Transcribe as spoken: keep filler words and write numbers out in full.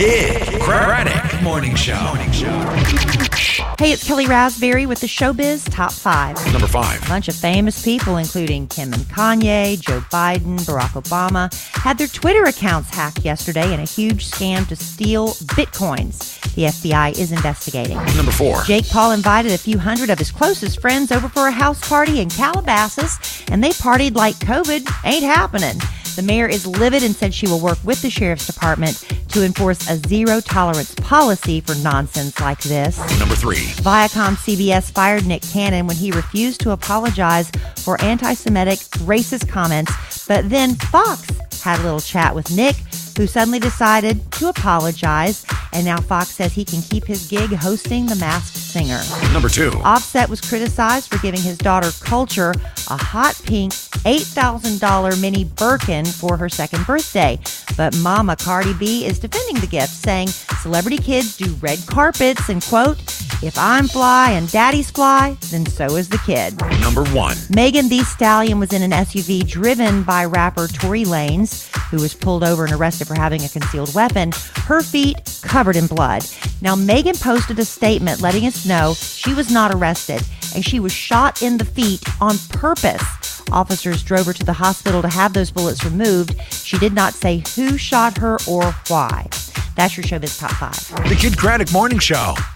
Kid Craddock Morning Show. Morning Show. Hey, it's Kelly Raspberry with the Showbiz Top five. Number five. A bunch of famous people, including Kim and Kanye, Joe Biden, Barack Obama, had their Twitter accounts hacked yesterday in a huge scam to steal bitcoins. The F B I is investigating. Number four. Jake Paul invited a few hundred of his closest friends over for a house party in Calabasas, and they partied like COVID ain't happening. The mayor is livid and said she will work with the sheriff's department to enforce a zero-tolerance policy for nonsense like this. Number three. Viacom C B S fired Nick Cannon when he refused to apologize for anti-Semitic, racist comments, but then Fox had a little chat with Nick, who suddenly decided to apologize, and now Fox says he can keep his gig hosting The Masked Singer. Number two. Offset was criticized for giving his daughter Culture a hot pink eight thousand dollars mini Birkin for her second birthday. But Mama Cardi B is defending the gift, saying celebrity kids do red carpets and, quote, if I'm fly and daddy's fly, then so is the kid. Number one. Megan Thee Stallion was in an S U V driven by rapper Tory Lanez, who was pulled over and arrested for having a concealed weapon, her feet covered in blood. Now, Megan posted a statement letting us know she was not arrested and she was shot in the feet on purpose. Officers drove her to the hospital to have those bullets removed. She did not say who shot her or why. That's your Showbiz Top five. The Kid Craddock Morning Show.